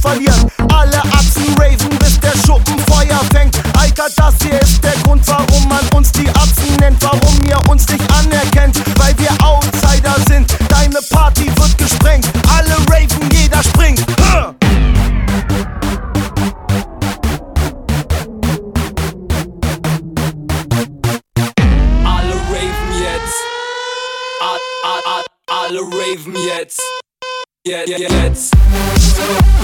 verlieren. Alle Atzen raven, bis der Schuppen Feuer fängt. Alter, das hier ist der Grund, warum man uns die Atzen nennt. Warum ihr uns nicht anerkennt, weil wir Outsider sind. Deine Party wird gesprengt, alle raven, jeder springt. Alle raven jetzt. Jetzt.